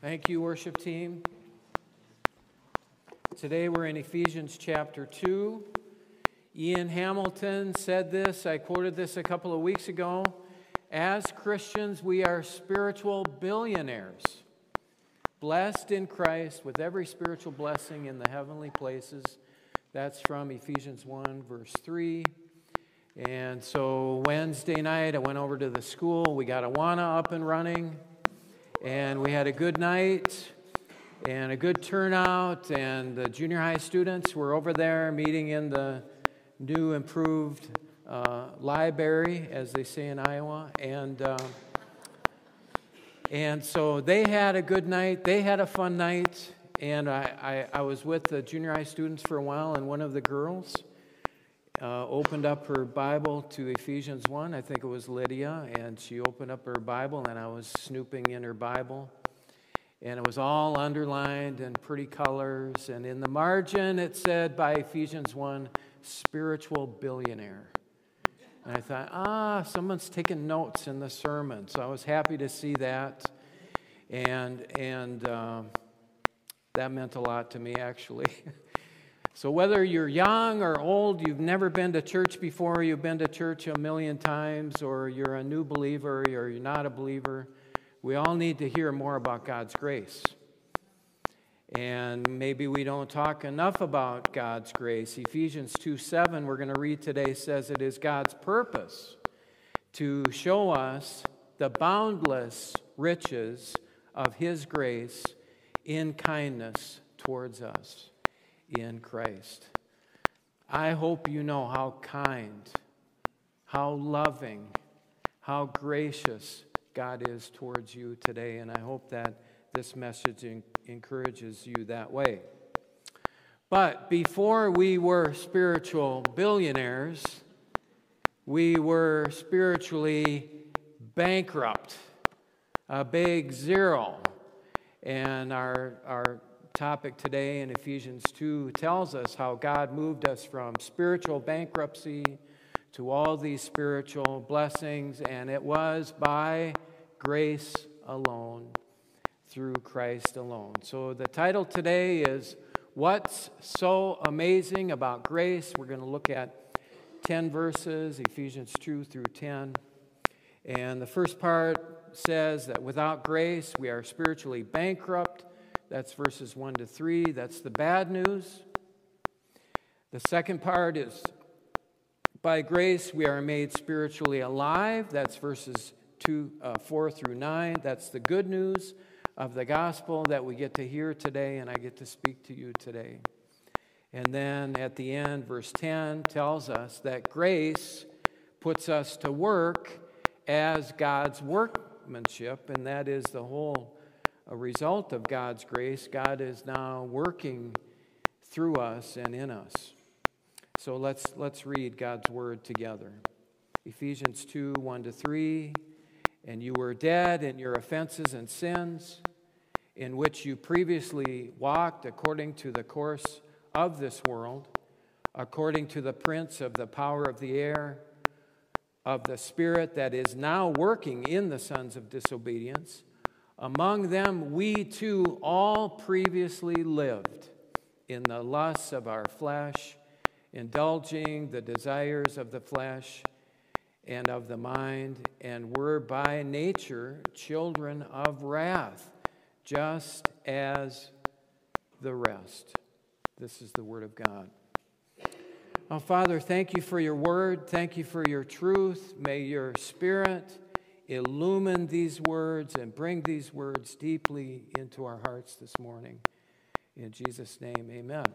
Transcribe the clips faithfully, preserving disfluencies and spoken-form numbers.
Thank you, worship team. Today we're in Ephesians chapter two. Ian Hamilton said this, I quoted this a couple of weeks ago. As Christians, we are spiritual billionaires, blessed in Christ with every spiritual blessing in the heavenly places. That's from Ephesians one, verse three. And so Wednesday night, I went over to the school. We got Awana up and running. And we had a good night and a good turnout. And the junior high students were over there meeting in the new improved uh, library, as they say in Iowa. And uh, and so they had a good night. They had a fun night. And I, I, I was with the junior high students for a while, and one of the girls uh, opened up her Bible to Ephesians one. I think it was Lydia, and she opened up her Bible, and I was snooping in her Bible. And it was all underlined in pretty colors. And in the margin, it said by Ephesians one, spiritual billionaire. And I thought, ah, someone's taking notes in the sermon. So I was happy to see that. And, and uh, that meant a lot to me, actually. So whether you're young or old, you've never been to church before, you've been to church a million times, or you're a new believer, or you're not a believer, we all need to hear more about God's grace. And maybe we don't talk enough about God's grace. Ephesians two seven, we're going to read today, says it is God's purpose to show us the boundless riches of His grace in kindness towards us in Christ. I hope you know how kind, how loving, how gracious God is towards you today, and I hope that this message encourages you that way. But before we were spiritual billionaires, we were spiritually bankrupt, a big zero. And our, our topic today in Ephesians two tells us how God moved us from spiritual bankruptcy to all these spiritual blessings, and it was by grace alone, through Christ alone. So the title today is, What's So Amazing About Grace? We're going to look at ten verses, Ephesians two through ten. And the first part says that without grace, we are spiritually bankrupt. That's verses one to three. That's the bad news. The second part is, by grace, we are made spiritually alive. That's verses two, uh, four through nine. That's the good news of the gospel that we get to hear today, and I get to speak to you today. And then at the end, verse ten tells us that grace puts us to work as God's workmanship, and that is the whole a result of God's grace. God is now working through us and in us. So let's let's read God's word together. Ephesians two, one to three. And you were dead in your offenses and sins, in which you previously walked according to the course of this world, according to the prince of the power of the air, of the spirit that is now working in the sons of disobedience. Among them we too all previously lived in the lusts of our flesh, indulging the desires of the flesh and of the mind, and were by nature children of wrath, just as the rest. This is the word of God. Oh, Father, thank you for your word. Thank you for your truth. May your Spirit illumine these words and bring these words deeply into our hearts this morning. In Jesus' name, amen.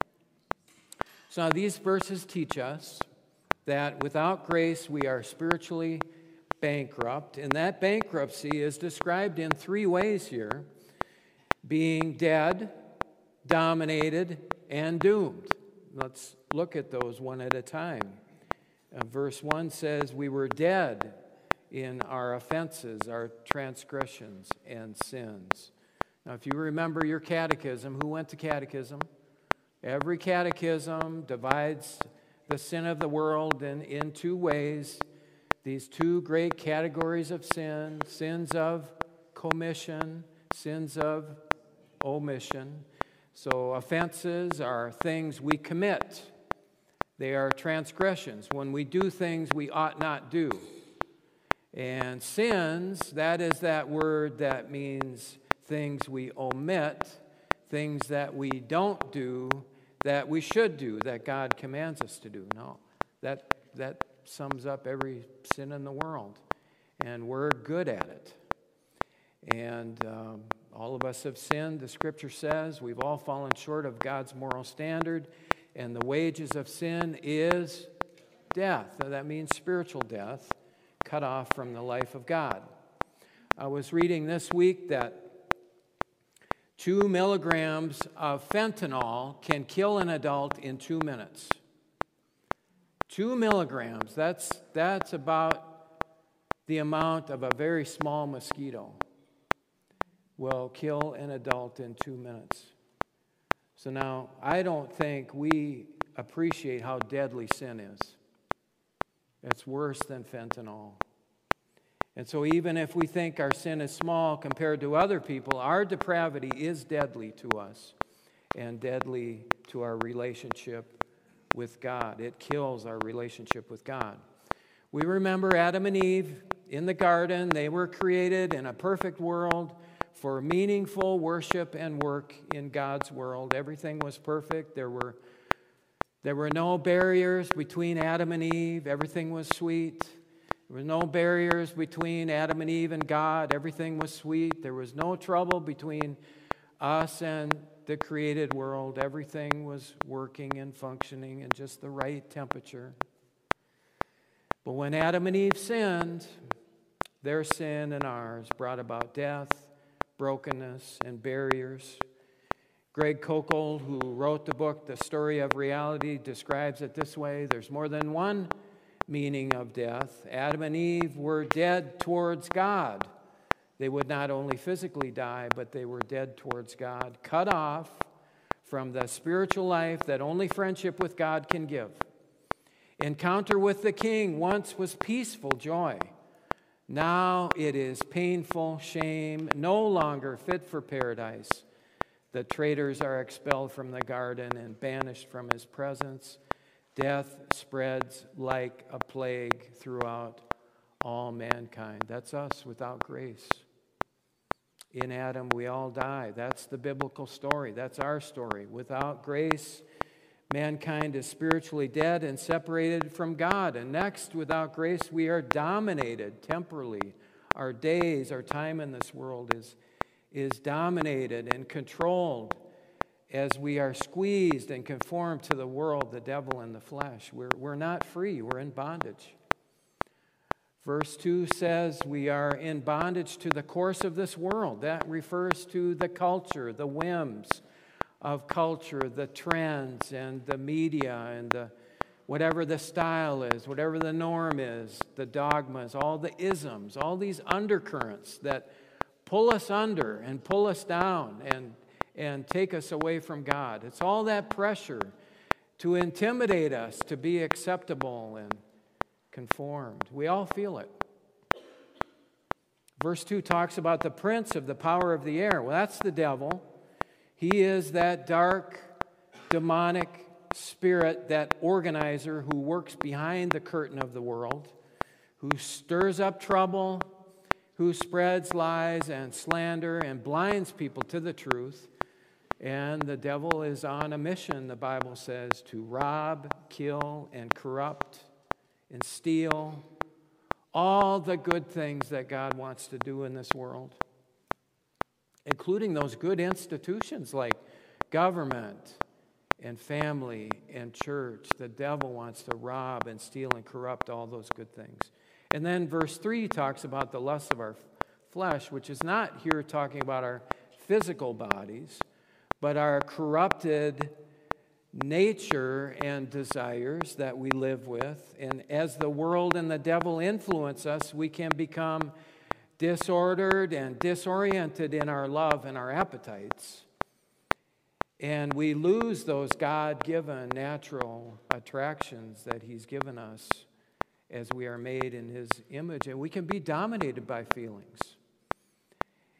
So now these verses teach us that without grace we are spiritually bankrupt, and that bankruptcy is described in three ways here: being dead, dominated, and doomed. Let's look at those one at a time. Uh, verse one says we were dead in our offenses, our transgressions, and sins. Now, if you remember your catechism, who went to catechism? Every catechism divides the sin of the world in, in two ways. These two great categories of sin: sins of commission, sins of omission. So offenses are things we commit. They are transgressions, when we do things we ought not do. And sins, that is that word that means things we omit, things that we don't do, that we should do, that God commands us to do. No, that, that sums up every sin in the world. And we're good at it. And um, all of us have sinned, the Scripture says. We've all fallen short of God's moral standard. And the wages of sin is death. Now, that means spiritual death, cut off from the life of God. I was reading this week that two milligrams of fentanyl can kill an adult in two minutes. Two milligrams, that's, that's about the amount of a very small mosquito will kill an adult in two minutes. So now, I don't think we appreciate how deadly sin is. It's worse than fentanyl. And so even if we think our sin is small compared to other people, our depravity is deadly to us and deadly to our relationship with God. It kills our relationship with God. We remember Adam and Eve in the garden. They were created in a perfect world for meaningful worship and work in God's world. Everything was perfect. There were, there were no barriers between Adam and Eve. Everything was sweet. There were no barriers between Adam and Eve and God. Everything was sweet. There was no trouble between us and the created world. Everything was working and functioning in just the right temperature. But when Adam and Eve sinned, their sin and ours brought about death, brokenness, and barriers. Greg Koukl, who wrote the book, The Story of Reality, describes it this way. There's more than one meaning of death. Adam and Eve were dead towards God. They would not only physically die, but they were dead towards God, cut off from the spiritual life that only friendship with God can give. Encounter with the King once was peaceful joy. Now it is painful shame, no longer fit for paradise. The traitors are expelled from the garden and banished from his presence. Death spreads like a plague throughout all mankind. That's us without grace. In Adam, we all die. That's the biblical story. That's our story. Without grace, mankind is spiritually dead and separated from God. And next, without grace, we are dominated temporally. Our days, our time in this world is, is dominated and controlled as we are squeezed and conformed to the world, the devil, and the flesh. We're, we're not free. We're in bondage. Verse two says we are in bondage to the course of this world. That refers to the culture, the whims of culture, the trends and the media and the whatever the style is, whatever the norm is, the dogmas, all the isms, all these undercurrents that pull us under and pull us down and, and take us away from God. It's all that pressure to intimidate us to be acceptable and conformed. We all feel it. Verse two talks about the prince of the power of the air. Well, that's the devil. He is that dark, demonic spirit, that organizer who works behind the curtain of the world, who stirs up trouble, who spreads lies and slander and blinds people to the truth. And the devil is on a mission, the Bible says, to rob, kill, and corrupt and steal all the good things that God wants to do in this world, including those good institutions like government and family and church. The devil wants to rob and steal and corrupt all those good things. And then verse three talks about the lust of our flesh, which is not here talking about our physical bodies, but our corrupted nature and desires that we live with. And as the world and the devil influence us, we can become disordered and disoriented in our love and our appetites. And we lose those God-given natural attractions that he's given us as we are made in his image. And we can be dominated by feelings.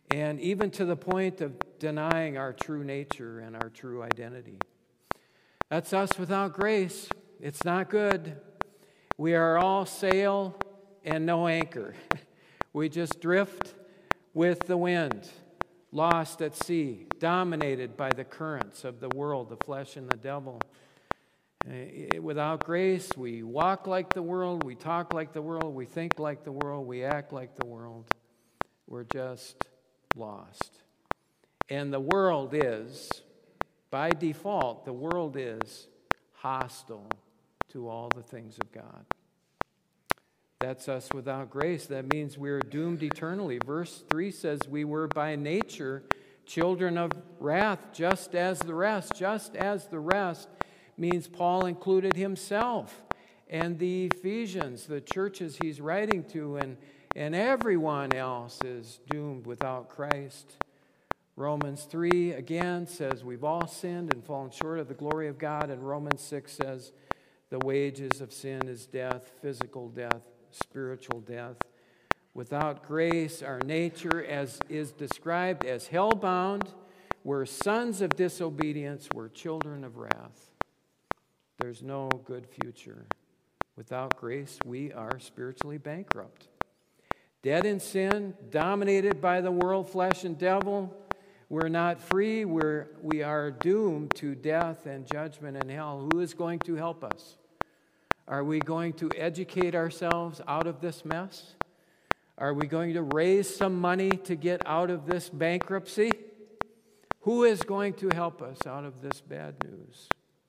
and even to the point of denying our true nature and our true identity. That's us without grace. It's not good. We are all sail and no anchor. We just drift with the wind, lost at sea, dominated by the currents of the world, the flesh and the devil. Without grace, we walk like the world, we talk like the world, we think like the world, we act like the world. We're just lost. And the world is, by default, the world is hostile to all the things of God. That's us without grace. That means we're doomed eternally. Verse three says we were by nature children of wrath, just as the rest. Just as the rest means Paul included himself and the Ephesians, the churches he's writing to, and, and everyone else is doomed without Christ. Romans three, again, says we've all sinned and fallen short of the glory of God. And Romans six says the wages of sin is death, physical death, spiritual death. Without grace, our nature, as is described as hell-bound, we're sons of disobedience, we're children of wrath. There's no good future. Without grace, we are spiritually bankrupt. Dead in sin, dominated by the world, flesh, and devil. We're not free. We're, we are doomed to death and judgment and hell. Who is going to help us? Are we going to educate ourselves out of this mess? Are we going to raise some money to get out of this bankruptcy? Who is going to help us out of this bad news?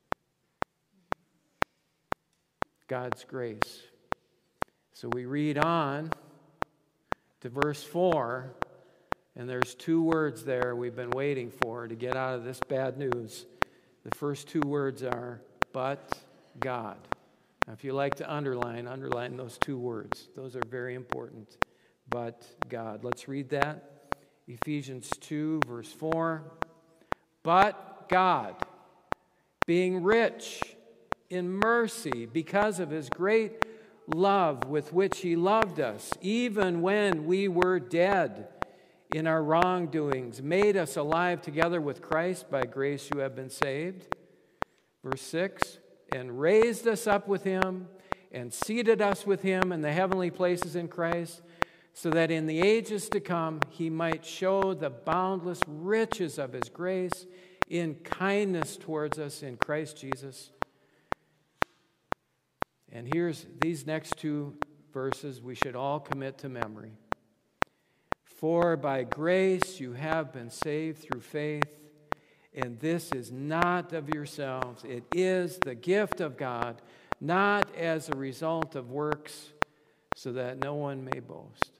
God's grace. So we read on to verse four, and there's two words there we've been waiting for to get out of this bad news. The first two words are, but God. Now, if you like to underline, underline those two words. Those are very important. But God. Let's read that. Ephesians two, verse four. But God, being rich in mercy because of his great love with which he loved us, even when we were dead in our wrongdoings, made us alive together with Christ. By grace you have been saved. Verse six, and raised us up with him and seated us with him in the heavenly places in Christ, so that in the ages to come he might show the boundless riches of his grace in kindness towards us in Christ Jesus. And here's these next two verses we should all commit to memory. For by grace you have been saved through faith, and this is not of yourselves. It is the gift of God, not as a result of works, so that no one may boast.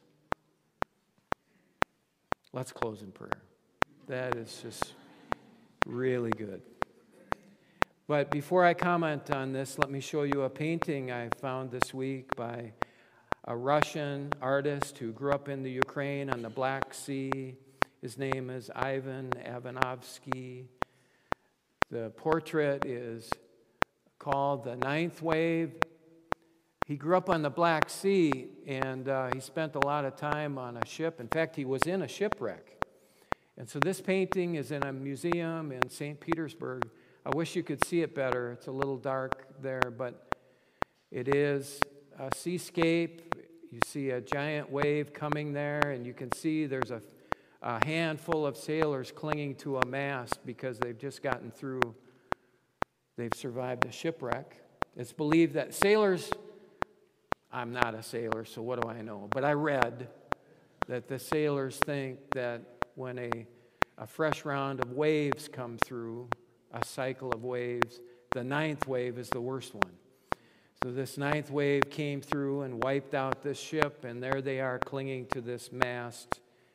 Let's close in prayer. That is just really good. But before I comment on this, let me show you a painting I found this week by a Russian artist who grew up in the Ukraine on the Black Sea. His name is Ivan Ivanovsky. The portrait is called The Ninth Wave. He grew up on the Black Sea, and uh, he spent a lot of time on a ship. In fact, he was in a shipwreck. And so this painting is in a museum in Saint Petersburg. I wish you could see it better. It's a little dark there, but it is a seascape. You see a giant wave coming there, and you can see there's a, a handful of sailors clinging to a mast because they've just gotten through. They've survived a shipwreck. It's believed that sailors, I'm not a sailor, so what do I know? But I read that the sailors think that when a, a fresh round of waves come through, a cycle of waves, the ninth wave is the worst one. So this ninth wave came through and wiped out this ship, and there they are clinging to this mast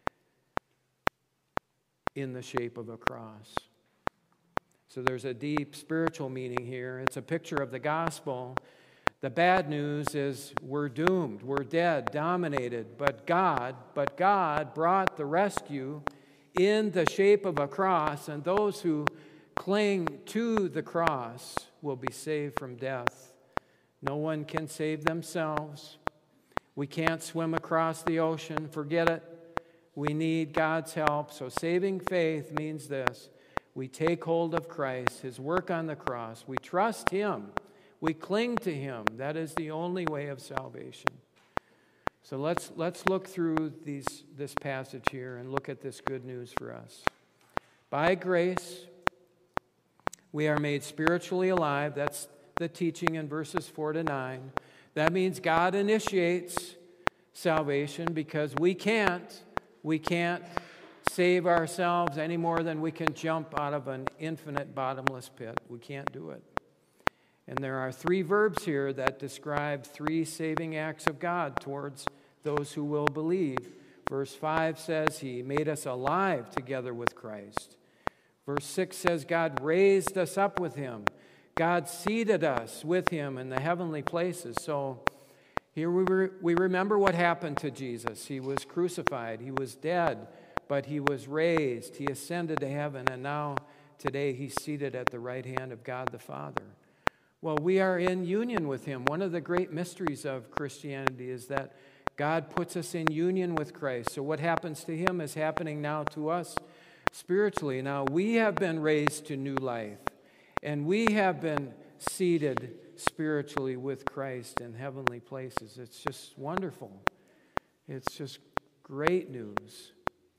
in the shape of a cross. So there's a deep spiritual meaning here. It's a picture of the gospel. The bad news is we're doomed, we're dead, dominated, but God, but God brought the rescue in the shape of a cross, and those who cling to the cross will be saved from death. No one can save themselves. We can't swim across the ocean. Forget it. We need God's help. So saving faith means this. We take hold of Christ, his work on the cross. We trust him. We cling to him. That is the only way of salvation. So let's let's look through these this passage here and look at this good news for us. By grace, we are made spiritually alive. That's the teaching in verses four to nine. That means God initiates salvation because we can't. We can't save ourselves any more than we can jump out of an infinite bottomless pit. We can't do it. And there are three verbs here that describe three saving acts of God towards those who will believe. Verse five says he made us alive together with Christ. Verse six says God raised us up with him. God seated us with him in the heavenly places. So here we, re- we remember what happened to Jesus. He was crucified. He was dead, but he was raised. He ascended to heaven, and now today he's seated at the right hand of God the Father. Well, we are in union with him. One of the great mysteries of Christianity is that God puts us in union with Christ. So what happens to him is happening now to us spiritually. Now we have been raised to new life, and we have been seated spiritually with Christ in heavenly places. It's just wonderful. It's just great news.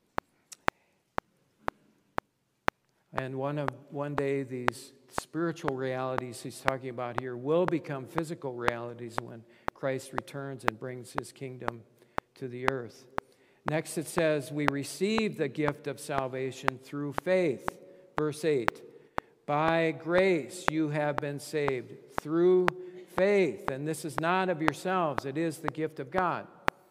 And one of one day these spiritual realities he's talking about here will become physical realities when Christ returns and brings his kingdom to the earth. Next it says, we receive the gift of salvation through faith. Verse eight, by grace you have been saved through faith. And this is not of yourselves, it is the gift of God.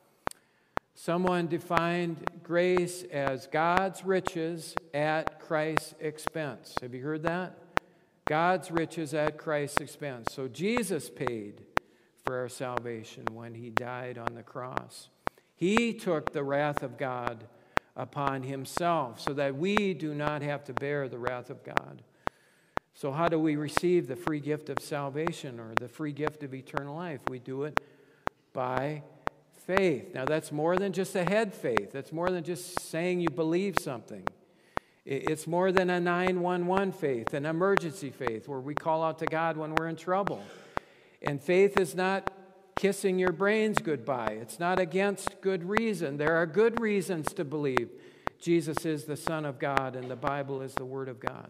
Someone defined grace as God's riches at Christ's expense. Have you heard that? God's riches at Christ's expense. So Jesus paid for our salvation when he died on the cross. He took the wrath of God upon himself so that we do not have to bear the wrath of God. So how do we receive the free gift of salvation or the free gift of eternal life? We do it by faith. Now that's more than just a head faith. That's more than just saying you believe something. It's more than a nine one one faith, an emergency faith where we call out to God when we're in trouble. And faith is not kissing your brains goodbye. It's not against good reason. There are good reasons to believe Jesus is the Son of God and the Bible is the Word of God.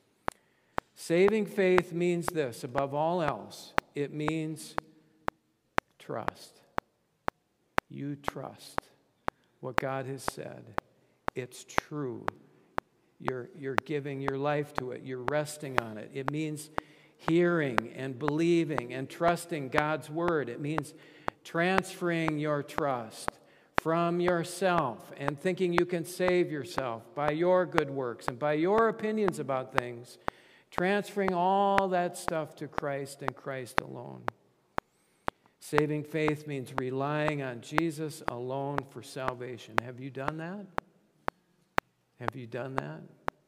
Saving faith means this, above all else, it means trust. You trust what God has said. It's true. You're, you're giving your life to it. You're resting on it. It means hearing and believing and trusting God's word. It means transferring your trust from yourself and thinking you can save yourself by your good works and by your opinions about things, transferring all that stuff to Christ and Christ alone. Saving faith means relying on Jesus alone for salvation. Have you done that? Have you done that?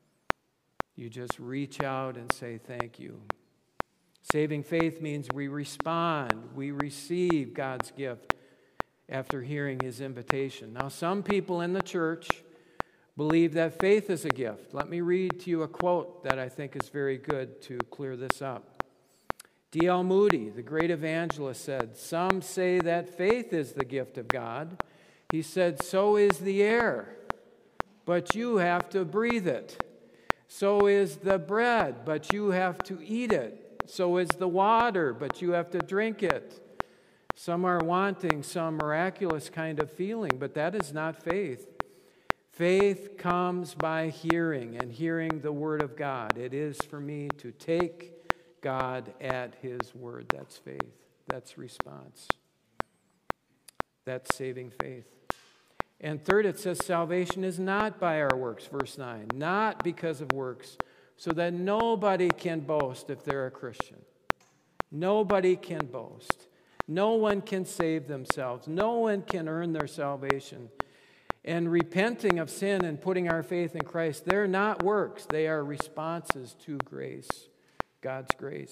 You just reach out and say thank you. Saving faith means we respond, we receive God's gift after hearing his invitation. Now, some people in the church believe that faith is a gift. Let me read to you a quote that I think is very good to clear this up. D L Moody, the great evangelist, said, "Some say that faith is the gift of God." He said, "So is the air, but you have to breathe it. So is the bread, but you have to eat it. So is the water, but you have to drink it. Some are wanting some miraculous kind of feeling, but that is not faith. Faith comes by hearing, and hearing the word of God. It is for me to take God at his word. That's faith. That's response. That's saving faith. And third, it says salvation is not by our works, verse nine, not because of works, so that nobody can boast if they're a Christian. Nobody can boast. No one can save themselves. No one can earn their salvation. And repenting of sin and putting our faith in Christ, they're not works. They are responses to grace, God's grace.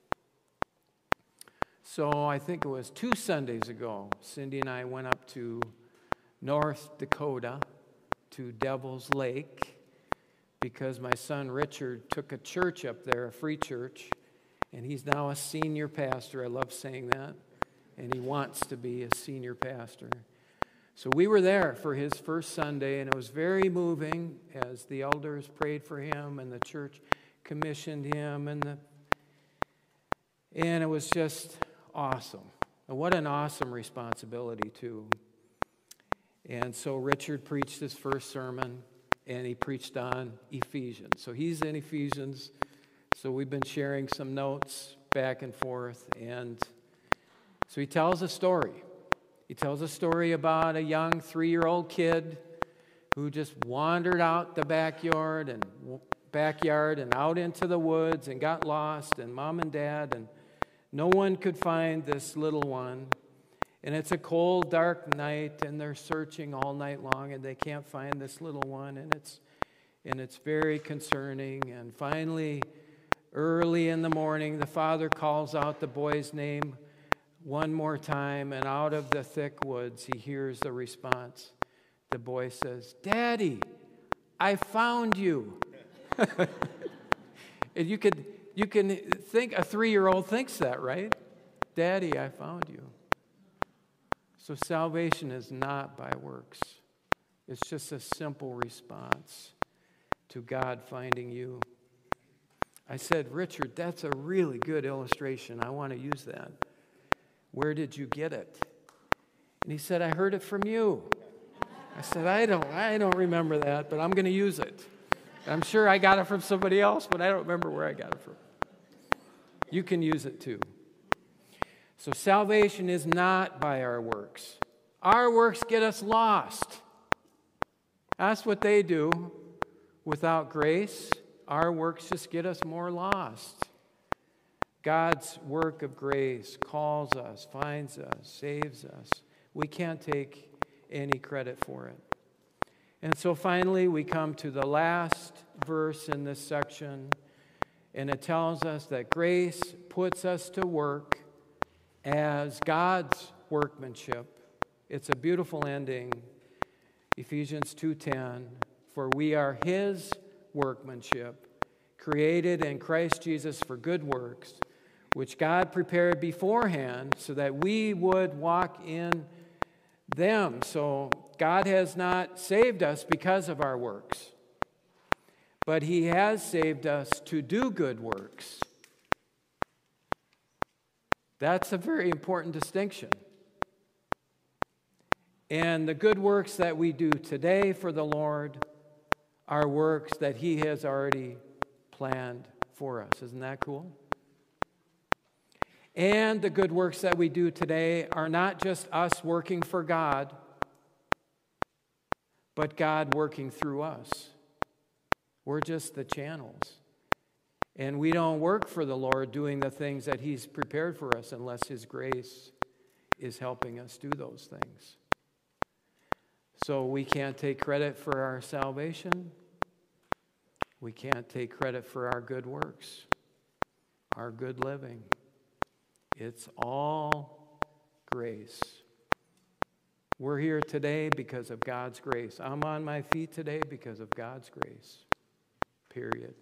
So I think it was two Sundays ago, Cindy and I went up to North Dakota to Devil's Lake because my son Richard took a church up there, a free church, and he's now a senior pastor. I love saying that. And he wants to be a senior pastor. So we were there for his first Sunday, and it was very moving as the elders prayed for him and the church commissioned him, and the and it was just awesome. And what an awesome responsibility, too. And so Richard preached his first sermon, and he preached on Ephesians. So he's in Ephesians. So we've been sharing some notes back and forth. And so he tells a story. He tells a story about a young three-year-old kid who just wandered out the backyard and backyard and out into the woods and got lost, and mom and dad and no one could find this little one. And it's a cold, dark night, and they're searching all night long, and they can't find this little one, and it's and it's very concerning. And finally, early in the morning, the father calls out the boy's name one more time, and out of the thick woods, he hears the response. The boy says, "Daddy, I found you." And you could you can think a three-year-old thinks that, right? "Daddy, I found you." So salvation is not by works. It's just a simple response to God finding you. I said, "Richard, that's a really good illustration. I want to use that. Where did you get it?" And he said, "I heard it from you." I said, I don't I don't remember that, but I'm going to use it. I'm sure I got it from somebody else, but I don't remember where I got it from. You can use it too. So salvation is not by our works. Our works get us lost. That's what they do. Without grace, our works just get us more lost. God's work of grace calls us, finds us, saves us. We can't take any credit for it. And so finally, we come to the last verse in this section, and it tells us that grace puts us to work as God's workmanship. It's a beautiful ending. Ephesians two ten, "For we are His workmanship, created in Christ Jesus for good works, which God prepared beforehand so that we would walk in them." So God has not saved us because of our works, but He has saved us to do good works. That's a very important distinction. And the good works that we do today for the Lord are works that He has already planned for us. Isn't that cool? And the good works that we do today are not just us working for God, but God working through us. We're just the channels. And we don't work for the Lord doing the things that He's prepared for us unless His grace is helping us do those things. So we can't take credit for our salvation. We can't take credit for our good works, our good living. It's all grace. We're here today because of God's grace. I'm on my feet today because of God's grace. Period.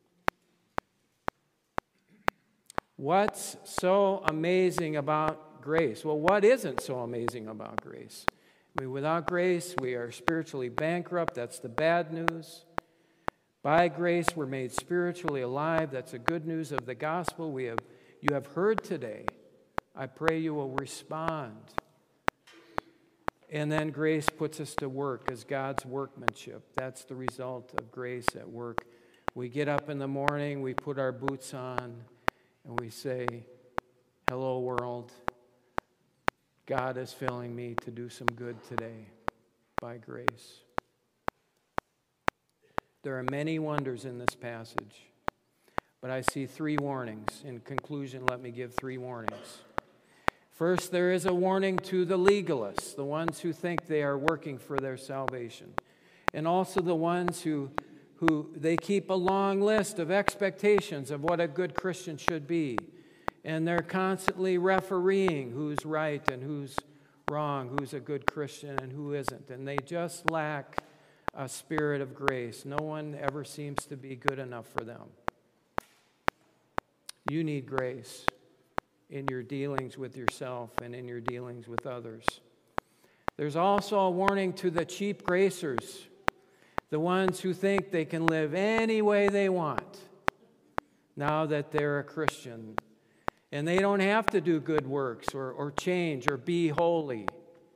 What's so amazing about grace? Well, what isn't so amazing about grace? I mean, without grace, we are spiritually bankrupt. That's the bad news. By grace, we're made spiritually alive. That's the good news of the gospel we have you have heard today. I pray you will respond. And then grace puts us to work as God's workmanship. That's the result of grace at work. We get up in the morning, we put our boots on, and we say, "Hello, world. God is filling me to do some good today by grace." There are many wonders in this passage, but I see three warnings. In conclusion, let me give three warnings. First, there is a warning to the legalists, the ones who think they are working for their salvation, and also the ones who, who they keep a long list of expectations of what a good Christian should be, and they're constantly refereeing who's right and who's wrong, who's a good Christian and who isn't, and they just lack a spirit of grace. No one ever seems to be good enough for them. You need grace in your dealings with yourself and in your dealings with others. There's also a warning to the cheap gracers, the ones who think they can live any way they want now that they're a Christian. And they don't have to do good works or, or change or be holy.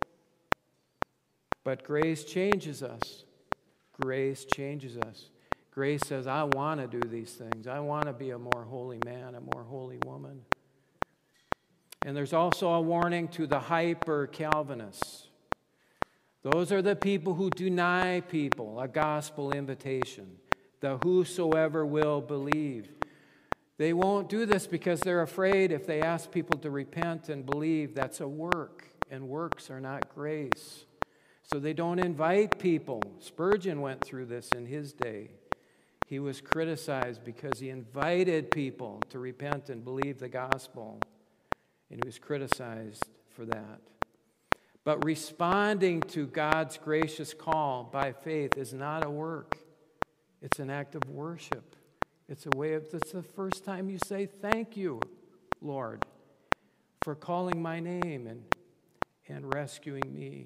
But grace changes us. Grace changes us. Grace says, I want to do these things. I want to be a more holy man, a more holy woman. And there's also a warning to the hyper-Calvinists. Those are the people who deny people a gospel invitation, the whosoever will believe. They won't do this because they're afraid if they ask people to repent and believe, that's a work, and works are not grace. So they don't invite people. Spurgeon went through this in his day. He was criticized because he invited people to repent and believe the gospel, and he was criticized for that. But responding to God's gracious call by faith is not a work. It's an act of worship. It's a way of, it's the first time you say, thank you, Lord, for calling my name and, and rescuing me.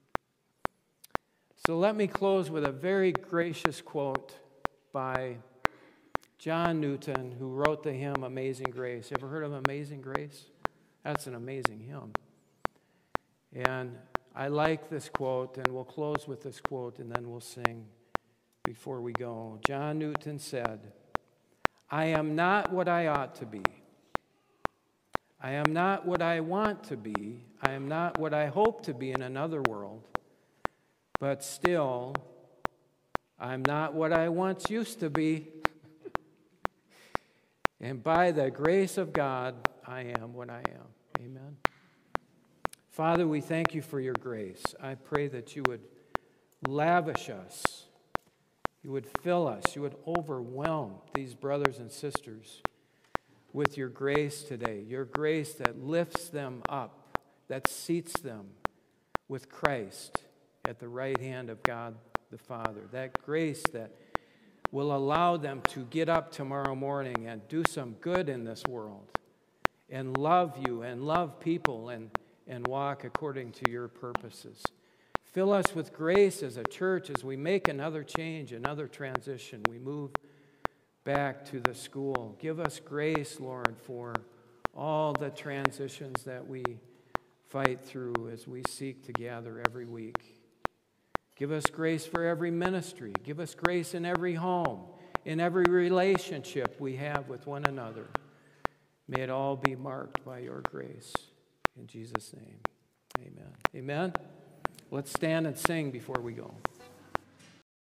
So let me close with a very gracious quote by John Newton, who wrote the hymn Amazing Grace. Ever heard of Amazing Grace? That's an amazing hymn. And I like this quote, and we'll close with this quote, and then we'll sing before we go. John Newton said, I am not what I ought to be. I am not what I want to be. I am not what I hope to be in another world. But still, I'm not what I once used to be. And by the grace of God, I am what I am. Amen. Father, we thank you for your grace. I pray that you would lavish us. You would fill us. You would overwhelm these brothers and sisters with your grace today. Your grace that lifts them up, that seats them with Christ at the right hand of God the Father. That grace that will allow them to get up tomorrow morning and do some good in this world and love you and love people and, and walk according to your purposes. Fill us with grace as a church as we make another change, another transition. We move back to the school. Give us grace, Lord, for all the transitions that we fight through as we seek to gather every week. Give us grace for every ministry. Give us grace in every home, in every relationship we have with one another. May it all be marked by your grace. In Jesus' name, amen. Amen. Let's stand and sing before we go.